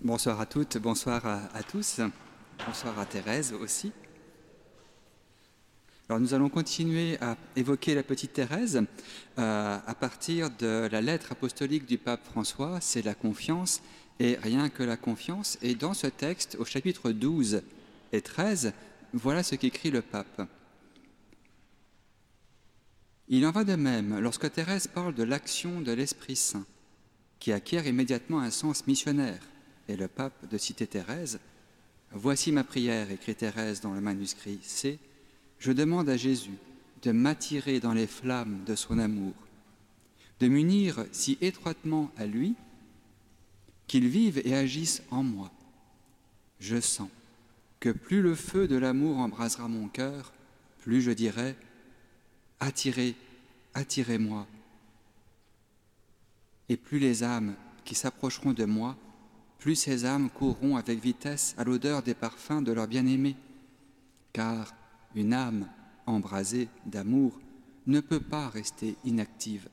Bonsoir à toutes, bonsoir à tous, bonsoir à Thérèse aussi. Alors nous allons continuer à évoquer la petite Thérèse à partir de la lettre apostolique du pape François, c'est la confiance et rien que la confiance. Et dans ce texte, au chapitre 12 et 13, voilà ce qu'écrit le pape. Il en va de même lorsque Thérèse parle de l'action de l'Esprit Saint, qui acquiert immédiatement un sens missionnaire. Et le pape de citer Thérèse, « Voici ma prière », écrit Thérèse dans le manuscrit C, « Je demande à Jésus de m'attirer dans les flammes de son amour, de m'unir si étroitement à lui qu'il vive et agisse en moi. Je sens que plus le feu de l'amour embrasera mon cœur, plus je dirai « Attirez, attirez-moi ». Et plus les âmes qui s'approcheront de moi, plus ces âmes courront avec vitesse à l'odeur des parfums de leur bien-aimé, car une âme embrasée d'amour ne peut pas rester inactive.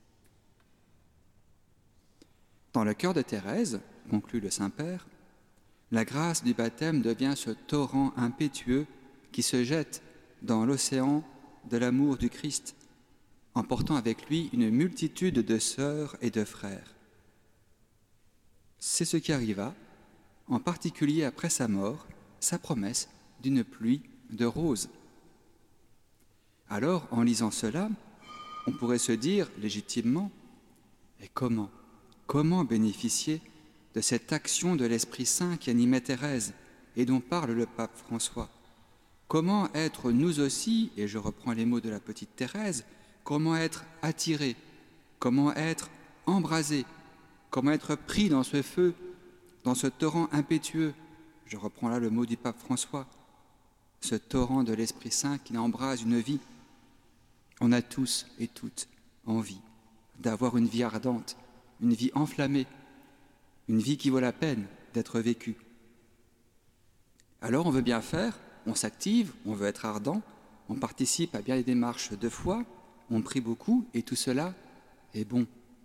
Dans le cœur de Thérèse, conclut le Saint-Père, la grâce du baptême devient ce torrent impétueux qui se jette dans l'océan de l'amour du Christ, emportant avec lui une multitude de sœurs et de frères. C'est ce qui arriva, en particulier après sa mort, sa promesse d'une pluie de roses. Alors, en lisant cela, on pourrait se dire légitimement, et comment bénéficier de cette action de l'Esprit Saint qui animait Thérèse et dont parle le pape François? Comment être nous aussi, et je reprends les mots de la petite Thérèse, comment être attiré, comment être embrasé, comment être pris dans ce feu, dans ce torrent impétueux, je reprends là le mot du pape François, ce torrent de l'Esprit Saint qui embrase une vie. On a tous et toutes envie d'avoir une vie ardente, une vie enflammée, une vie qui vaut la peine d'être vécue. Alors on veut bien faire, on s'active, on veut être ardent, on participe à bien des démarches de foi, on prie beaucoup et tout cela est bon.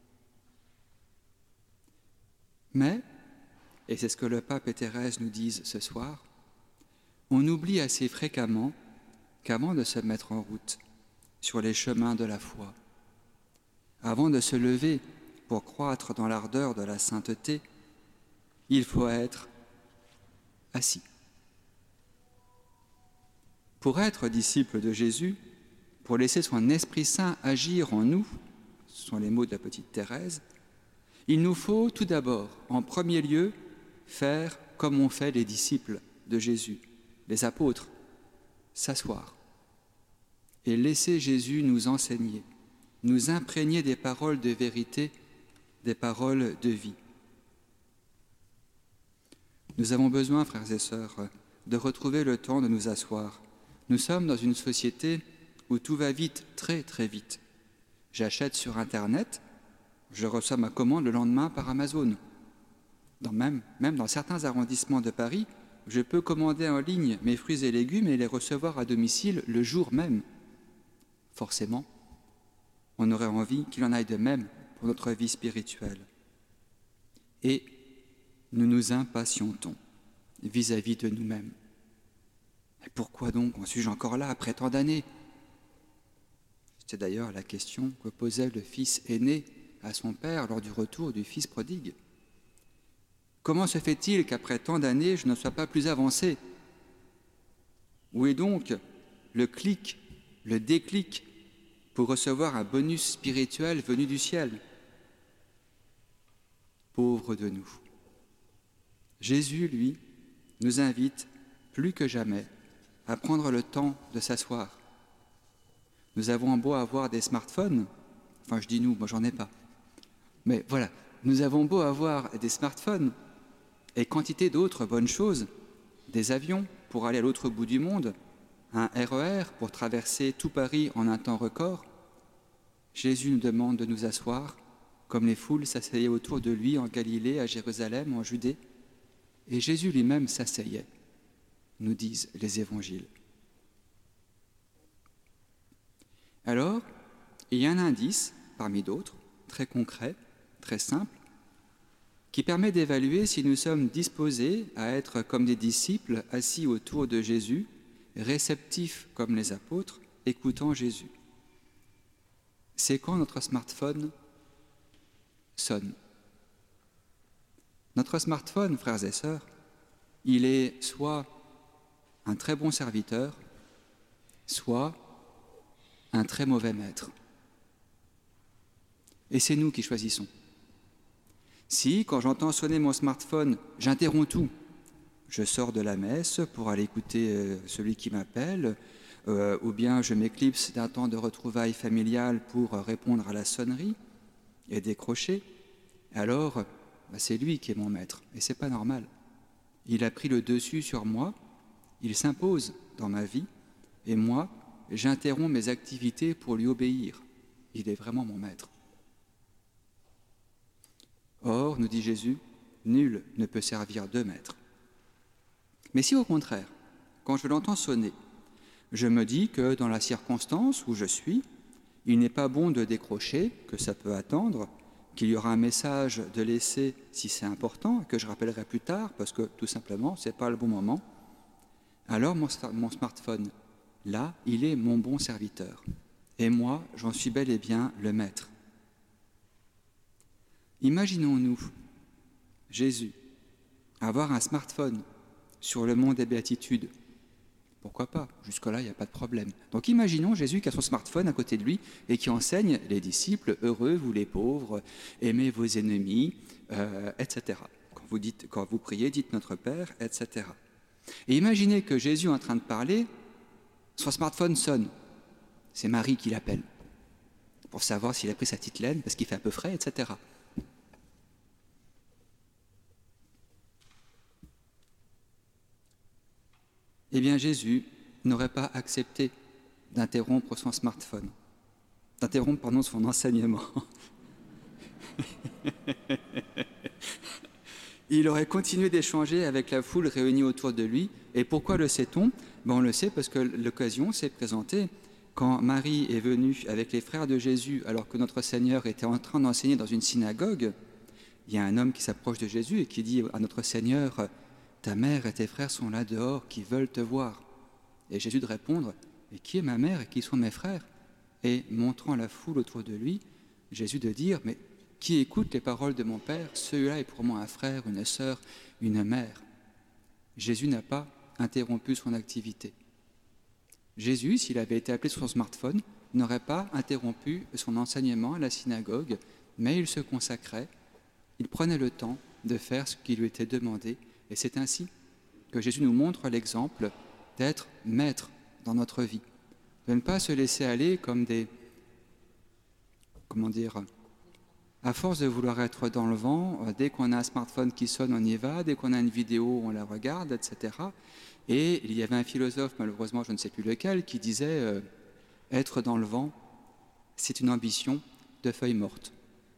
Mais, et c'est ce que le pape et Thérèse nous disent ce soir, on oublie assez fréquemment qu'avant de se mettre en route sur les chemins de la foi, avant de se lever pour croître dans l'ardeur de la sainteté, il faut être assis. Pour être disciple de Jésus, pour laisser son Esprit Saint agir en nous, ce sont les mots de la petite Thérèse, il nous faut tout d'abord, en premier lieu, faire comme ont fait les disciples de Jésus, les apôtres, s'asseoir et laisser Jésus nous enseigner, nous imprégner des paroles de vérité, des paroles de vie. Nous avons besoin, frères et sœurs, de retrouver le temps de nous asseoir. Nous sommes dans une société où tout va vite, très très vite. J'achète sur Internet, je reçois ma commande le lendemain par Amazon. Même dans certains arrondissements de Paris, je peux commander en ligne mes fruits et légumes et les recevoir à domicile le jour même. Forcément, on aurait envie qu'il en aille de même pour notre vie spirituelle. Et nous nous impatientons vis-à-vis de nous-mêmes. Et pourquoi donc en suis-je encore là après tant d'années? C'était d'ailleurs la question que posait le fils aîné à son père lors du retour du fils prodigue. Comment se fait-il qu'après tant d'années, je ne sois pas plus avancé? Où est donc le clic, le déclic pour recevoir un bonus spirituel venu du ciel? Pauvre de nous. Jésus, lui, nous invite plus que jamais à prendre le temps de s'asseoir. Nous avons beau avoir des smartphones, enfin je dis nous, moi j'en ai pas, mais voilà, nous avons beau avoir des smartphones et quantité d'autres bonnes choses, des avions pour aller à l'autre bout du monde, un RER pour traverser tout Paris en un temps record, Jésus nous demande de nous asseoir comme les foules s'asseyaient autour de lui en Galilée, à Jérusalem, en Judée, et Jésus lui-même s'asseyait, nous disent les évangiles. Alors, il y a un indice, parmi d'autres, très concret, très simple, qui permet d'évaluer si nous sommes disposés à être comme des disciples assis autour de Jésus, réceptifs comme les apôtres, écoutant Jésus. C'est quand notre smartphone sonne. Notre smartphone, frères et sœurs, il est soit un très bon serviteur, soit un très mauvais maître. Et c'est nous qui choisissons. Si, quand j'entends sonner mon smartphone, j'interromps tout, je sors de la messe pour aller écouter celui qui m'appelle, ou bien je m'éclipse d'un temps de retrouvailles familiales pour répondre à la sonnerie et décrocher, alors c'est lui qui est mon maître, et c'est pas normal. Il a pris le dessus sur moi, il s'impose dans ma vie, et moi, j'interromps mes activités pour lui obéir. Il est vraiment mon maître. Or, nous dit Jésus, nul ne peut servir deux maîtres. Mais si au contraire, quand je l'entends sonner, je me dis que dans la circonstance où je suis, il n'est pas bon de décrocher, que ça peut attendre, qu'il y aura un message de laisser si c'est important, que je rappellerai plus tard, parce que tout simplement, ce n'est pas le bon moment, alors mon smartphone, là, il est mon bon serviteur. Et moi, j'en suis bel et bien le maître. Imaginons-nous, Jésus, avoir un smartphone sur le mont des Béatitudes. Pourquoi pas? Jusque-là, il n'y a pas de problème. Donc imaginons Jésus qui a son smartphone à côté de lui et qui enseigne les disciples, heureux vous les pauvres, aimez vos ennemis, etc. Quand vous priez, dites notre Père, etc. Et imaginez que Jésus est en train de parler, son smartphone sonne. C'est Marie qui l'appelle pour savoir s'il a pris sa petite laine parce qu'il fait un peu frais, etc. Eh bien, Jésus n'aurait pas accepté d'interrompre son smartphone, d'interrompre, son enseignement. Il aurait continué d'échanger avec la foule réunie autour de lui. Et pourquoi le sait-on? On le sait parce que l'occasion s'est présentée quand Marie est venue avec les frères de Jésus, alors que notre Seigneur était en train d'enseigner dans une synagogue. Il y a un homme qui s'approche de Jésus et qui dit à notre Seigneur: ta mère et tes frères sont là dehors qui veulent te voir. Et Jésus de répondre: et qui est ma mère et qui sont mes frères? Et montrant la foule autour de lui, Jésus de dire: mais qui écoute les paroles de mon Père, celui-là est pour moi un frère, une sœur, une mère. Jésus n'a pas interrompu son activité. Jésus, s'il avait été appelé sur son smartphone, n'aurait pas interrompu son enseignement à la synagogue, mais il se consacrait, il prenait le temps de faire ce qui lui était demandé. Et c'est ainsi que Jésus nous montre l'exemple d'être maître dans notre vie, de ne pas se laisser aller comme à force de vouloir être dans le vent, dès qu'on a un smartphone qui sonne, on y va, dès qu'on a une vidéo, on la regarde, etc. Et il y avait un philosophe, malheureusement, je ne sais plus lequel, qui disait être dans le vent, c'est une ambition de feuille morte.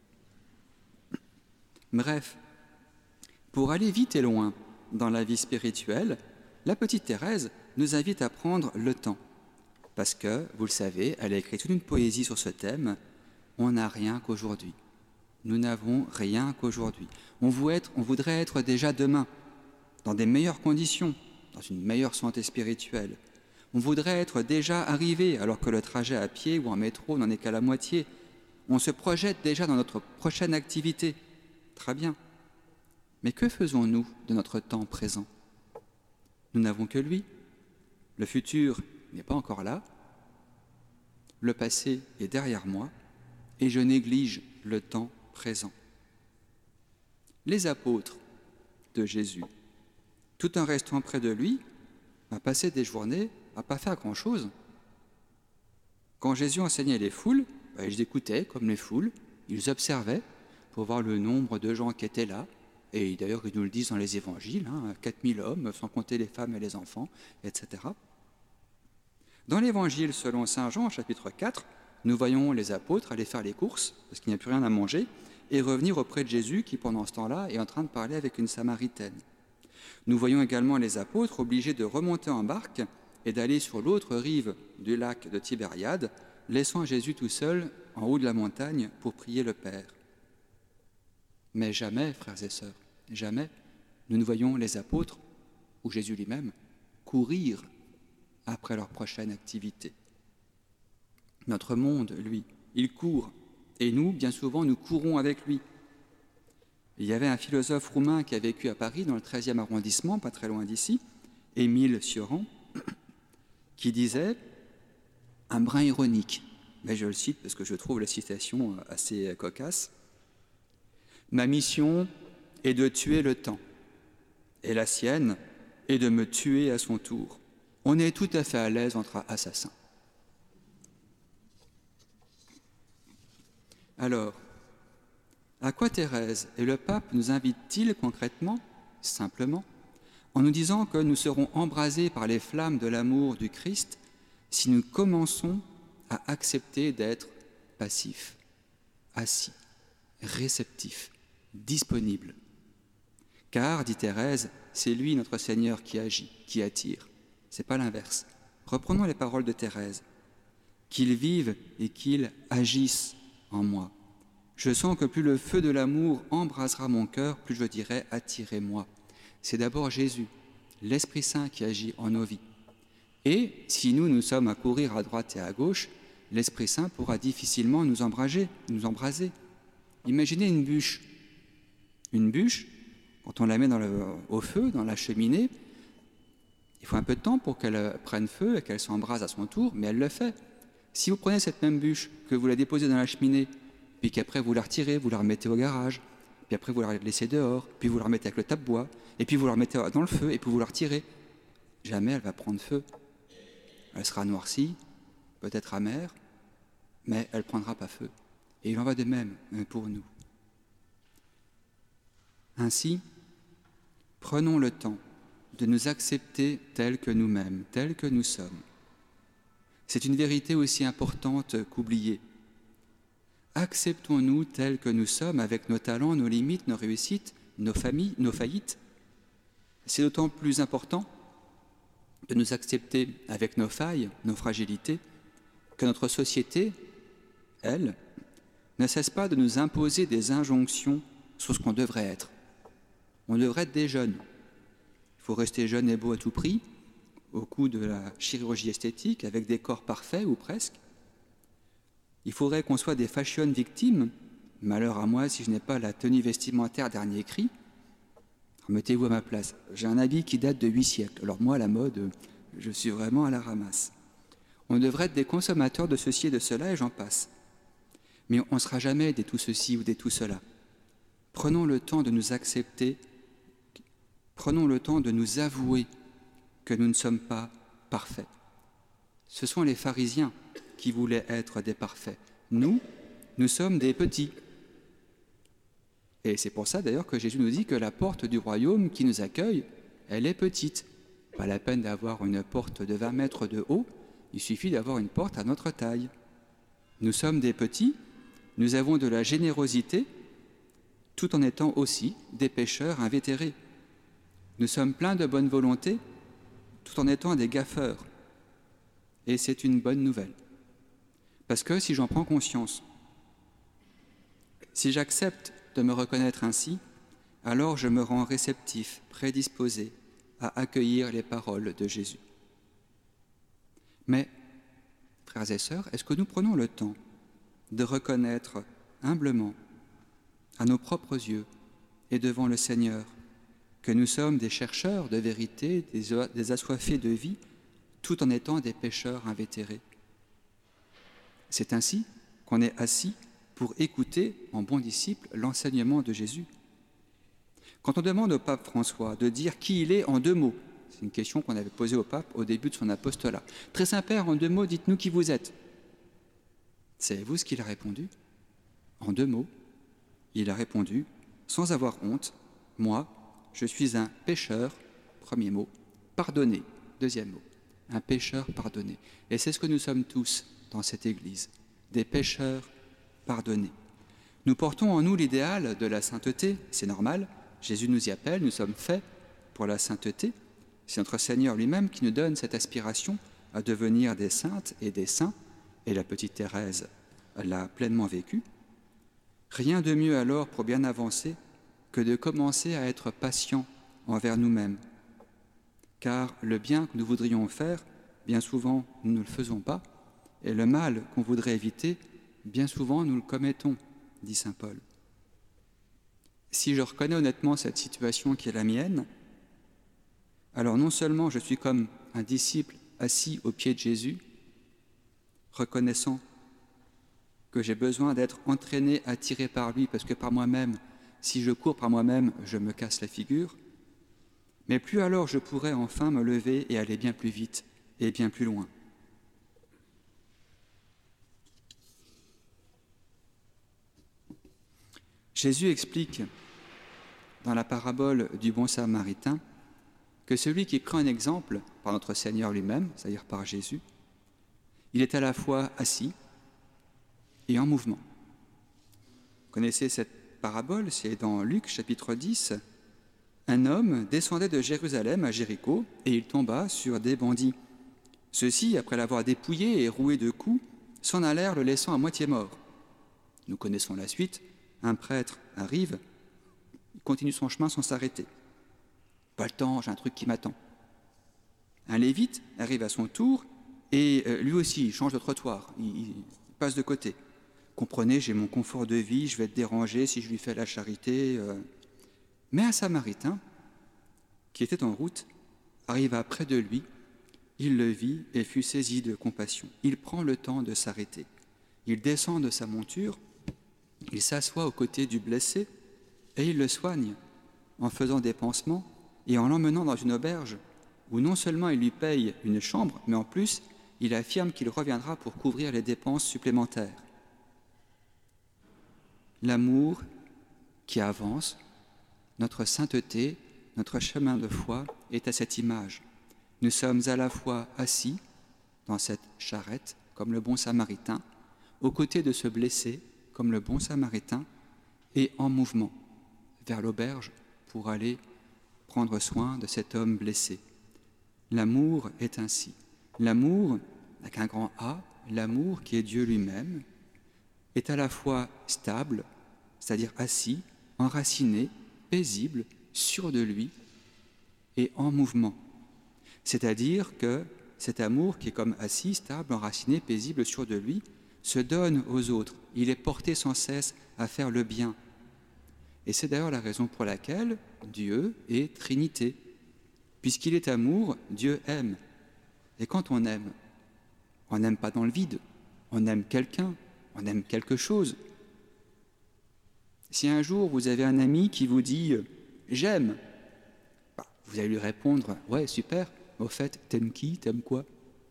Bref, pour aller vite et loin dans la vie spirituelle, la petite Thérèse nous invite à prendre le temps. Parce que, vous le savez, elle a écrit toute une poésie sur ce thème. On n'a rien qu'aujourd'hui. Nous n'avons rien qu'aujourd'hui. On voudrait être déjà demain, dans des meilleures conditions, dans une meilleure santé spirituelle. On voudrait être déjà arrivé, alors que le trajet à pied ou en métro n'en est qu'à la moitié. On se projette déjà dans notre prochaine activité. Très bien. Mais que faisons-nous de notre temps présent? Nous n'avons que lui. Le futur n'est pas encore là. Le passé est derrière moi et je néglige le temps présent. Les apôtres de Jésus, tout en restant près de lui, passaient des journées à ne pas faire grand-chose. Quand Jésus enseignait les foules, ils écoutaient comme les foules, ils observaient pour voir le nombre de gens qui étaient là. Et d'ailleurs, ils nous le disent dans les évangiles, 4000 hommes, sans compter les femmes et les enfants, etc. Dans l'évangile selon saint Jean, chapitre 4, nous voyons les apôtres aller faire les courses, parce qu'il n'y a plus rien à manger, et revenir auprès de Jésus, qui pendant ce temps-là est en train de parler avec une Samaritaine. Nous voyons également les apôtres obligés de remonter en barque et d'aller sur l'autre rive du lac de Tibériade, laissant Jésus tout seul en haut de la montagne pour prier le Père. Mais jamais, frères et sœurs, jamais, nous ne voyons les apôtres, ou Jésus lui-même, courir après leur prochaine activité. Notre monde, lui, il court, et nous, bien souvent, nous courons avec lui. Il y avait un philosophe roumain qui a vécu à Paris, dans le 13e arrondissement, pas très loin d'ici, Émile Cioran, qui disait, un brin ironique, mais je le cite parce que je trouve la citation assez cocasse, « Ma mission est de tuer le temps, et la sienne est de me tuer à son tour. On est tout à fait à l'aise entre assassins. » Alors, à quoi Thérèse et le pape nous invitent-ils concrètement, simplement, en nous disant que nous serons embrasés par les flammes de l'amour du Christ si nous commençons à accepter d'être passifs, assis, réceptifs, disponibles. Car, dit Thérèse, c'est lui, notre Seigneur, qui agit, qui attire. Ce n'est pas l'inverse. Reprenons les paroles de Thérèse. Qu'il vive et qu'il agisse en moi. Je sens que plus le feu de l'amour embrasera mon cœur, plus je dirai « attirez-moi ». C'est d'abord Jésus, l'Esprit Saint qui agit en nos vies. Et si nous sommes à courir à droite et à gauche, l'Esprit Saint pourra difficilement nous embraser. Imaginez une bûche. Une bûche, quand on la met au feu, dans la cheminée, il faut un peu de temps pour qu'elle prenne feu et qu'elle s'embrase à son tour, mais elle le fait. Si vous prenez cette même bûche, que vous la déposez dans la cheminée, puis qu'après vous la retirez, vous la remettez au garage, puis après vous la laissez dehors, puis vous la remettez avec le tape-bois, et puis vous la remettez dans le feu, et puis vous la retirez, jamais elle va prendre feu. Elle sera noircie, peut-être amère, mais elle ne prendra pas feu. Et il en va de même pour nous. Ainsi, prenons le temps de nous accepter tels que nous-mêmes, tels que nous sommes. C'est une vérité aussi importante qu'oubliée. Acceptons-nous tels que nous sommes, avec nos talents, nos limites, nos réussites, nos familles, nos faillites. C'est d'autant plus important de nous accepter avec nos failles, nos fragilités, que notre société, elle, ne cesse pas de nous imposer des injonctions sur ce qu'on devrait être. On devrait être des jeunes. Il faut rester jeune et beau à tout prix, au coût de la chirurgie esthétique, avec des corps parfaits ou presque. Il faudrait qu'on soit des fashion victimes. Malheur à moi si je n'ai pas la tenue vestimentaire dernier cri. Mettez-vous à ma place. J'ai un habit qui date de 8 siècles. Alors moi, à la mode, je suis vraiment à la ramasse. On devrait être des consommateurs de ceci et de cela, et j'en passe. Mais on ne sera jamais des tout ceci ou des tout cela. Prenons le temps de nous accepter, prenons le temps de nous avouer que nous ne sommes pas parfaits. Ce sont les pharisiens qui voulaient être des parfaits. Nous sommes des petits. Et c'est pour ça d'ailleurs que Jésus nous dit que la porte du royaume qui nous accueille, elle est petite. Pas la peine d'avoir une porte de 20 mètres de haut, il suffit d'avoir une porte à notre taille. Nous sommes des petits, nous avons de la générosité, tout en étant aussi des pécheurs invétérés. Nous sommes pleins de bonne volonté, tout en étant des gaffeurs. Et c'est une bonne nouvelle. Parce que si j'en prends conscience, si j'accepte de me reconnaître ainsi, alors je me rends réceptif, prédisposé à accueillir les paroles de Jésus. Mais, frères et sœurs, est-ce que nous prenons le temps de reconnaître humblement, à nos propres yeux et devant le Seigneur, que nous sommes des chercheurs de vérité, des assoiffés de vie, tout en étant des pécheurs invétérés? C'est ainsi qu'on est assis pour écouter, en bon disciple, l'enseignement de Jésus. Quand on demande au pape François de dire qui il est en 2 mots, c'est une question qu'on avait posée au pape au début de son apostolat. « Très Saint-Père, en 2 mots, dites-nous qui vous êtes. » Savez-vous ce qu'il a répondu? En 2 mots, il a répondu, sans avoir honte, « Moi, je suis un pécheur, premier mot, pardonné, deuxième mot, un pécheur pardonné. » Et c'est ce que nous sommes tous dans cette Église, des pécheurs pardonnés. Nous portons en nous l'idéal de la sainteté, c'est normal, Jésus nous y appelle, nous sommes faits pour la sainteté. C'est notre Seigneur lui-même qui nous donne cette aspiration à devenir des saintes et des saints, et la petite Thérèse l'a pleinement vécu. Rien de mieux alors pour bien avancer que de commencer à être patient envers nous-mêmes. Car le bien que nous voudrions faire, bien souvent, nous ne le faisons pas, et le mal qu'on voudrait éviter, bien souvent, nous le commettons, dit saint Paul. Si je reconnais honnêtement cette situation qui est la mienne, alors non seulement je suis comme un disciple assis aux pieds de Jésus, reconnaissant que j'ai besoin d'être entraîné, attiré par lui, parce que par moi-même, si je cours par moi-même, je me casse la figure, mais plus alors je pourrai enfin me lever et aller bien plus vite et bien plus loin. Jésus explique dans la parabole du bon samaritain que celui qui prend un exemple par notre Seigneur lui-même, c'est-à-dire par Jésus, il est à la fois assis et en mouvement. Vous connaissez cette parabole, c'est dans Luc chapitre 10. Un homme descendait de Jérusalem à Jéricho et il tomba sur des bandits. Ceux-ci, après l'avoir dépouillé et roué de coups, s'en allèrent le laissant à moitié mort. Nous connaissons la suite. Un prêtre arrive, il continue son chemin sans s'arrêter. Pas le temps, j'ai un truc qui m'attend. Un lévite arrive à son tour et lui aussi il change de trottoir, il passe de côté. Comprenez, j'ai mon confort de vie, je vais être dérangé si je lui fais la charité. Mais un samaritain, qui était en route, arriva près de lui, il le vit et fut saisi de compassion. Il prend le temps de s'arrêter. Il descend de sa monture, il s'assoit aux côtés du blessé et il le soigne en faisant des pansements et en l'emmenant dans une auberge où non seulement il lui paye une chambre, mais en plus il affirme qu'il reviendra pour couvrir les dépenses supplémentaires. L'amour qui avance, notre sainteté, notre chemin de foi est à cette image. Nous sommes à la fois assis dans cette charrette, comme le bon samaritain, aux côtés de ce blessé, comme le bon samaritain, et en mouvement vers l'auberge pour aller prendre soin de cet homme blessé. L'amour est ainsi. L'amour, avec un grand A, l'amour qui est Dieu lui-même, est à la fois stable, c'est-à-dire assis, enraciné, paisible, sûr de lui, et en mouvement. C'est-à-dire que cet amour qui est comme assis, stable, enraciné, paisible, sûr de lui, se donne aux autres. Il est porté sans cesse à faire le bien. Et c'est d'ailleurs la raison pour laquelle Dieu est Trinité. Puisqu'il est amour, Dieu aime. Et quand on n'aime pas dans le vide, on aime quelqu'un, on aime quelque chose. Si un jour vous avez un ami qui vous dit « j'aime », vous allez lui répondre « ouais, super, au fait, t'aimes qui, t'aimes quoi ?»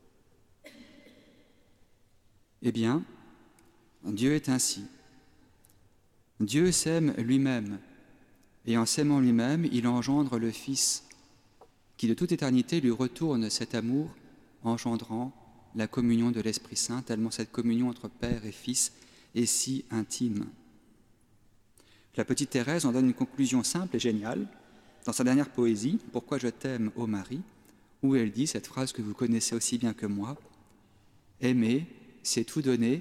Eh bien, Dieu est ainsi. Dieu s'aime lui-même, et en s'aimant lui-même, il engendre le Fils, qui de toute éternité lui retourne cet amour, engendrant la communion de l'Esprit Saint, tellement cette communion entre Père et Fils est si intime. La petite Thérèse en donne une conclusion simple et géniale dans sa dernière poésie, « Pourquoi je t'aime, ô Marie », où elle dit cette phrase que vous connaissez aussi bien que moi, « Aimer, c'est tout donner,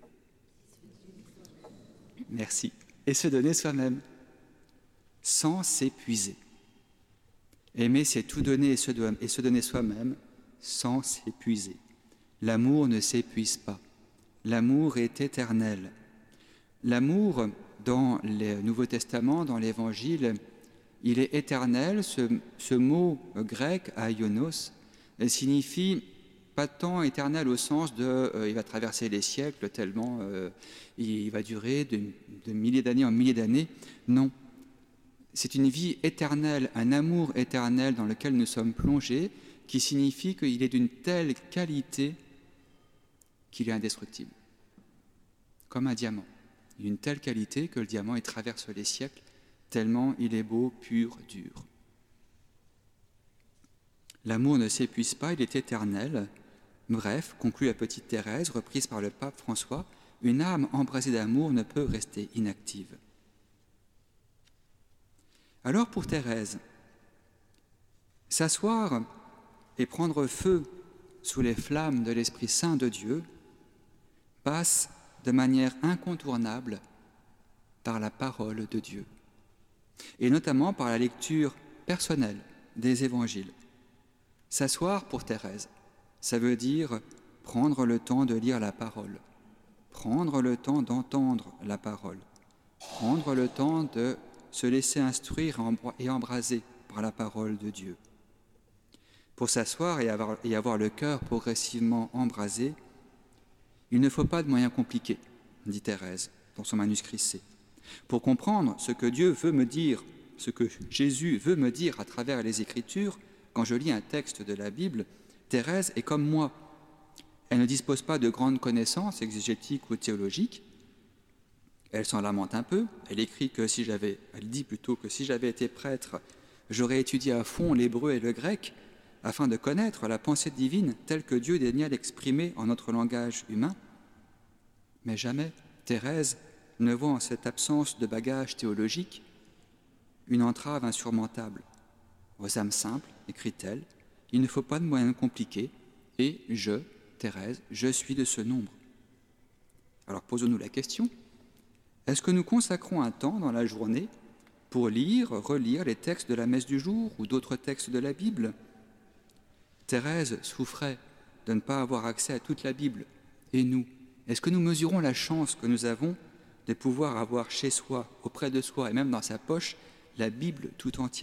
merci, et se donner soi-même, sans s'épuiser. Aimer, c'est tout donner et se donner soi-même, sans s'épuiser. L'amour ne s'épuise pas. L'amour est éternel. L'amour, dans le Nouveau Testament, dans l'Évangile, il est éternel. Ce mot grec, aionos, signifie pas tant éternel au sens de il va traverser les siècles tellement il va durer de milliers d'années en milliers d'années. Non. C'est une vie éternelle, un amour éternel dans lequel nous sommes plongés, qui signifie qu'il est d'une telle qualité qu'il est indestructible. Comme un diamant. D'une telle qualité que le diamant il traverse les siècles, tellement il est beau, pur, dur. L'amour ne s'épuise pas, il est éternel. Bref, conclut la petite Thérèse, reprise par le pape François, une âme embrasée d'amour ne peut rester inactive. Alors pour Thérèse, s'asseoir et prendre feu sous les flammes de l'Esprit Saint de Dieu passe de manière incontournable par la parole de Dieu. et notamment par la lecture personnelle des évangiles. S'asseoir pour Thérèse, ça veut dire prendre le temps de lire la parole, prendre le temps d'entendre la parole, prendre le temps de se laisser instruire et embraser par la parole de Dieu. Pour s'asseoir et avoir le cœur progressivement embrasé, il ne faut pas de moyens compliqués, dit Thérèse dans son manuscrit C. Pour comprendre ce que Dieu veut me dire, ce que Jésus veut me dire à travers les Écritures, quand je lis un texte de la Bible, Thérèse est comme moi. Elle ne dispose pas de grandes connaissances exégétiques ou théologiques. Elle s'en lamente un peu. Elle dit plutôt que si j'avais été prêtre, j'aurais étudié à fond l'hébreu et le grec afin de connaître la pensée divine telle que Dieu daigna l'exprimer en notre langage humain. Mais jamais Thérèse ne voit en cette absence de bagage théologique une entrave insurmontable. Aux âmes simples, écrit-elle, il ne faut pas de moyens compliqués, et je, Thérèse, je suis de ce nombre. Alors posons-nous la question, est-ce que nous consacrons un temps dans la journée pour lire, relire les textes de la messe du jour ou d'autres textes de la Bible ? Thérèse souffrait de ne pas avoir accès à toute la Bible. Et nous, est-ce que nous mesurons la chance que nous avons de pouvoir avoir chez soi, auprès de soi et même dans sa poche, la Bible tout entière ?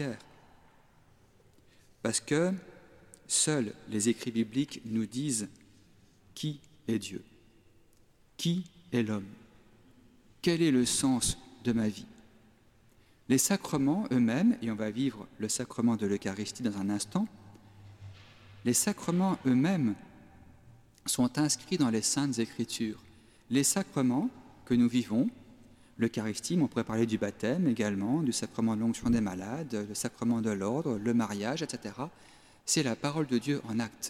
Parce que seuls les écrits bibliques nous disent qui est Dieu, qui est l'homme, quel est le sens de ma vie. Les sacrements eux-mêmes, et on va vivre le sacrement de l'Eucharistie dans un instant, les sacrements eux-mêmes sont inscrits dans les Saintes Écritures. Les sacrements que nous vivons, l'Eucharistie, mais on pourrait parler du baptême également, du sacrement de l'onction des malades, le sacrement de l'ordre, le mariage, etc. C'est la parole de Dieu en acte.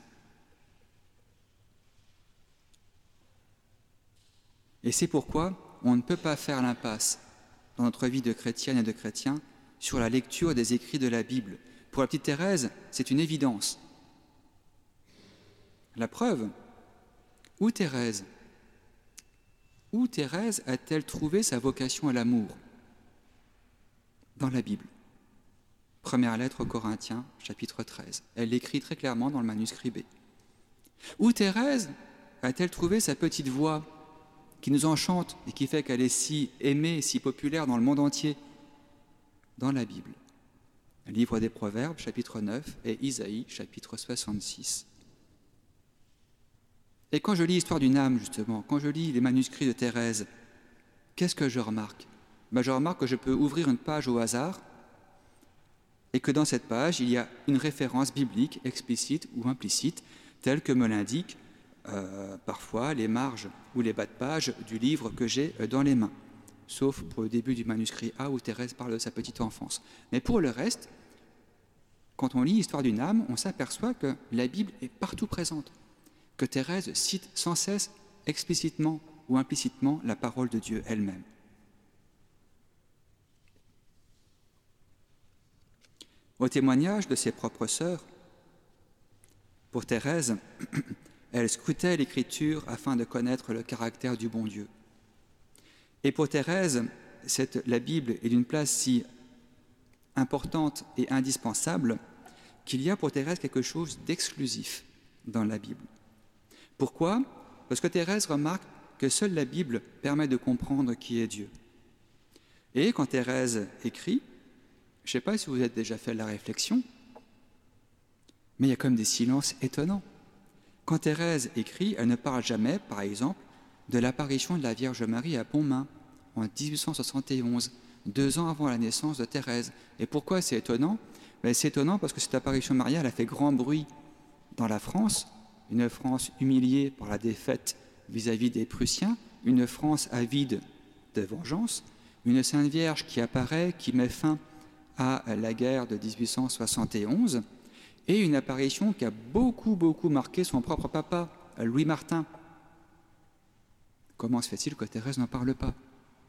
Et c'est pourquoi on ne peut pas faire l'impasse dans notre vie de chrétienne et de chrétien sur la lecture des écrits de la Bible. Pour la petite Thérèse, c'est une évidence. La preuve, où Thérèse a-t-elle trouvé sa vocation à l'amour ? Dans la Bible. Première lettre aux Corinthiens, chapitre 13. Elle l'écrit très clairement dans le manuscrit B. Où Thérèse a-t-elle trouvé sa petite voix qui nous enchante et qui fait qu'elle est si aimée, si populaire dans le monde entier ? Dans la Bible. Livre des Proverbes, chapitre 9, et Isaïe, chapitre 66. Et quand je lis l'histoire d'une âme, justement, quand je lis les manuscrits de Thérèse, qu'est-ce que je remarque ? Je remarque que je peux ouvrir une page au hasard et que dans cette page, il y a une référence biblique explicite ou implicite, telle que me l'indiquent parfois les marges ou les bas de page du livre que j'ai dans les mains, sauf pour le début du manuscrit A où Thérèse parle de sa petite enfance. Mais pour le reste, quand on lit l'histoire d'une âme, on s'aperçoit que la Bible est partout présente, que Thérèse cite sans cesse, explicitement ou implicitement, la parole de Dieu elle-même. Au témoignage de ses propres sœurs, pour Thérèse, elle scrutait l'Écriture afin de connaître le caractère du bon Dieu. Et pour Thérèse, la Bible est d'une place si importante et indispensable qu'il y a pour Thérèse quelque chose d'exclusif dans la Bible. Pourquoi ? Parce que Thérèse remarque que seule la Bible permet de comprendre qui est Dieu. Et quand Thérèse écrit, je ne sais pas si vous avez déjà fait la réflexion, mais il y a comme des silences étonnants. Quand Thérèse écrit, elle ne parle jamais, par exemple, de l'apparition de la Vierge Marie à Pontmain en 1871, 2 ans avant la naissance de Thérèse. Et pourquoi c'est étonnant ? C'est étonnant parce que cette apparition mariale a fait grand bruit dans la France, une France humiliée par la défaite vis-à-vis des Prussiens, une France avide de vengeance, une Sainte Vierge qui apparaît, qui met fin à la guerre de 1871, et une apparition qui a beaucoup marqué son propre papa, Louis Martin. Comment se fait-il que Thérèse n'en parle pas ?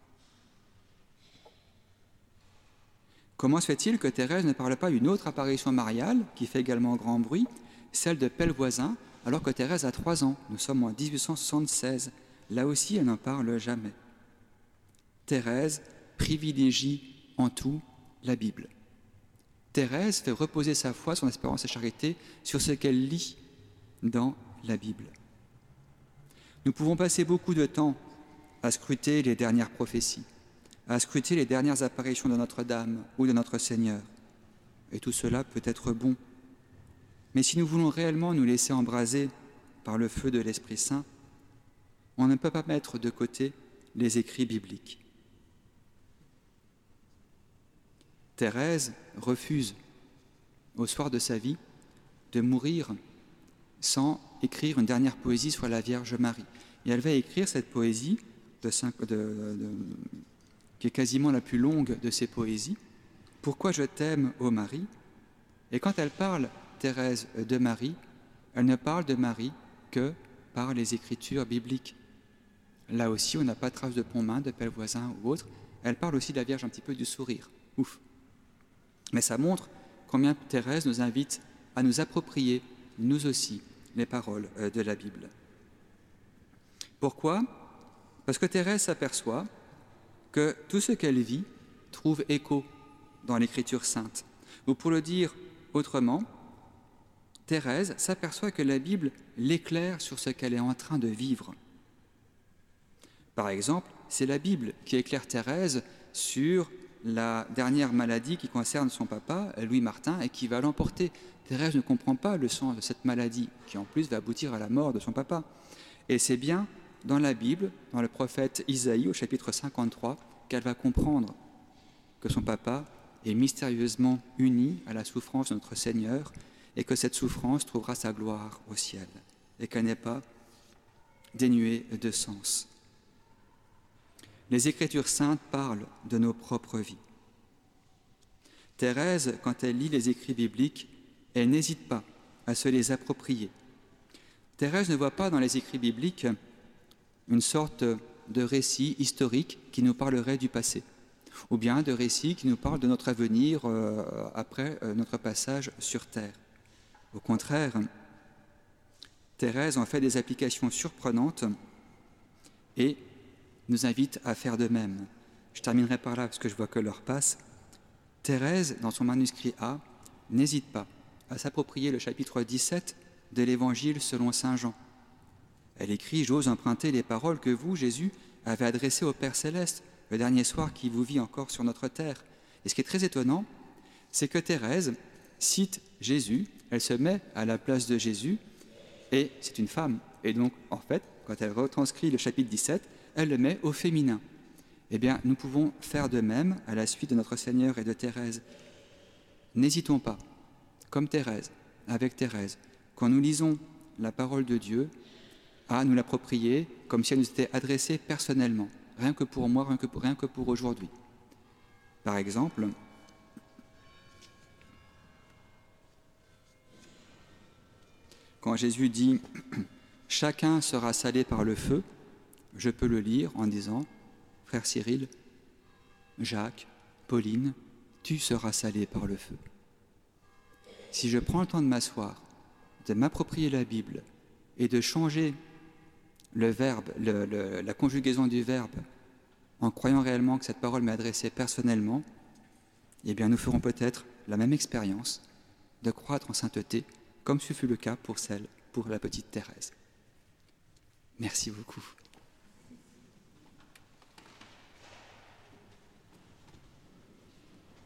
Comment se fait-il que Thérèse ne parle pas d'une autre apparition mariale, qui fait également grand bruit, celle de Pellevoisin, alors que Thérèse a 3 ans, nous sommes en 1876. Là aussi, elle n'en parle jamais. Thérèse privilégie en tout la Bible. Thérèse fait reposer sa foi, son espérance et charité sur ce qu'elle lit dans la Bible. Nous pouvons passer beaucoup de temps à scruter les dernières prophéties, à scruter les dernières apparitions de Notre-Dame ou de notre Seigneur. Et tout cela peut être bon. Mais si nous voulons réellement nous laisser embraser par le feu de l'Esprit Saint, on ne peut pas mettre de côté les écrits bibliques. Thérèse refuse, au soir de sa vie, de mourir sans écrire une dernière poésie sur la Vierge Marie. Et elle va écrire cette poésie, qui est quasiment la plus longue de ses poésies, « Pourquoi je t'aime, ô Marie ?» Et quand elle parle, Thérèse, de Marie, elle ne parle de Marie que par les écritures bibliques. Là aussi, on n'a pas de trace de Pontmain, de Pellevoisin ou autre. Elle parle aussi de la Vierge un petit peu du sourire. Ouf. Mais ça montre combien Thérèse nous invite à nous approprier, nous aussi, les paroles de la Bible. Pourquoi ? Parce que Thérèse s'aperçoit que tout ce qu'elle vit trouve écho dans l'Écriture sainte. Ou pour le dire autrement, Thérèse s'aperçoit que la Bible l'éclaire sur ce qu'elle est en train de vivre. Par exemple, c'est la Bible qui éclaire Thérèse sur la dernière maladie qui concerne son papa, Louis Martin, et qui va l'emporter. Thérèse ne comprend pas le sens de cette maladie, qui en plus va aboutir à la mort de son papa. Et c'est bien dans la Bible, dans le prophète Isaïe, au chapitre 53, qu'elle va comprendre que son papa est mystérieusement uni à la souffrance de notre Seigneur, et que cette souffrance trouvera sa gloire au ciel, et qu'elle n'est pas dénuée de sens. Les Écritures saintes parlent de nos propres vies. Thérèse, quand elle lit les écrits bibliques, elle n'hésite pas à se les approprier. Thérèse ne voit pas dans les écrits bibliques une sorte de récit historique qui nous parlerait du passé, ou bien de récit qui nous parle de notre avenir après notre passage sur Terre. Au contraire, Thérèse en fait des applications surprenantes et nous invite à faire de même. Je terminerai par là parce que je vois que l'heure passe. Thérèse, dans son manuscrit A, n'hésite pas à s'approprier le chapitre 17 de l'Évangile selon saint Jean. Elle écrit « J'ose emprunter les paroles que vous, Jésus, avez adressées au Père Céleste le dernier soir qui vous vit encore sur notre terre. » Et ce qui est très étonnant, c'est que Thérèse cite Jésus, elle se met à la place de Jésus, et c'est une femme. Et donc, en fait, quand elle retranscrit le chapitre 17, elle le met au féminin. Eh bien, nous pouvons faire de même à la suite de notre Seigneur et de Thérèse. N'hésitons pas, comme Thérèse, avec Thérèse, quand nous lisons la parole de Dieu, à nous l'approprier comme si elle nous était adressée personnellement, rien que pour moi, rien que pour aujourd'hui. Par exemple, quand Jésus dit « Chacun sera salé par le feu », je peux le lire en disant « Frère Cyril, Jacques, Pauline, tu seras salé par le feu ». Si je prends le temps de m'asseoir, de m'approprier la Bible et de changer le verbe, la conjugaison du verbe, en croyant réellement que cette parole m'est adressée personnellement, eh bien nous ferons peut-être la même expérience de croître en sainteté, comme ce fut le cas pour la petite Thérèse. Merci beaucoup.